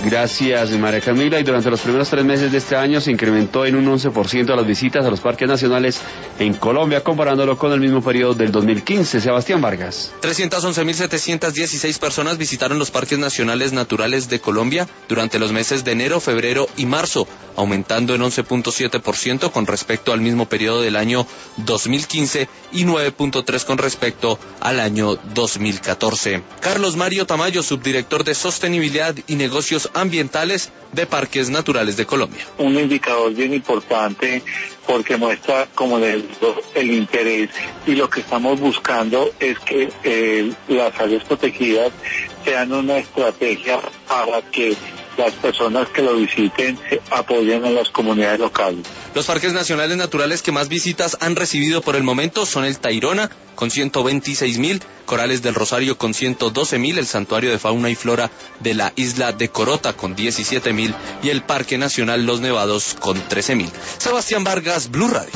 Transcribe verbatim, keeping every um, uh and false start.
Gracias, María Camila. Y durante los primeros tres meses de este año se incrementó en un once por ciento las visitas a los parques nacionales en Colombia, comparándolo con el mismo periodo del dos mil quince. Sebastián Vargas. trescientas once mil setecientas dieciséis personas visitaron los parques nacionales naturales de Colombia durante los meses de enero, febrero y marzo, aumentando en once punto siete por ciento con respecto al mismo periodo del año dos mil quince y nueve punto tres por ciento con respecto al año dos mil catorce. Carlos Mario Tamayo, subdirector de Sostenibilidad y Negocios Ambientales de Parques Naturales de Colombia. Un indicador bien importante porque muestra como el, el interés, y lo que estamos buscando es que eh, las áreas protegidas sean una estrategia para que las personas que lo visiten apoyen a las comunidades locales. Los parques nacionales naturales que más visitas han recibido por el momento son el Tayrona, con ciento veintiséis mil, Corales del Rosario con ciento doce mil, el Santuario de Fauna y Flora de la Isla de Corota con diecisiete mil y el Parque Nacional Los Nevados con trece mil. Sebastián Vargas, Blue Radio.